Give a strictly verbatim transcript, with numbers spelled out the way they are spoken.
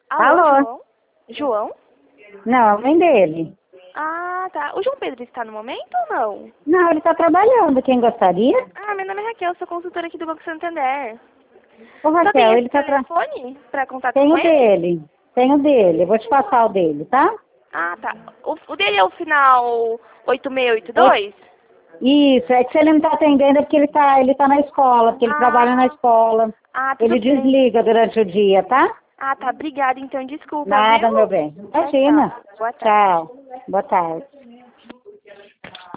Alô, Alô? João? João? Não, a mãe dele. Ah, tá. O João Pedro está no momento ou não? Não, ele tá trabalhando. Quem gostaria? Ah, meu nome é Raquel, sou consultora aqui do Banco Santander. Ô, Só tem Raquel, esse ele tá tra... telefone para contato Tem com o ele? dele. Tem o dele. Eu vou te passar o dele, tá? Ah, tá. O, o dele é o final oito seis oito É, dois? isso, é que se ele não tá atendendo é porque ele tá, ele tá na escola, porque ele trabalha na Ah, escola. ah, tudo Ele bem. desliga durante o dia, tá? Ah, tá. Obrigada, então. Desculpa, viu? Nada, meu bem. Tchau, Imagina. tchau. Boa tarde. Tchau. Boa tarde.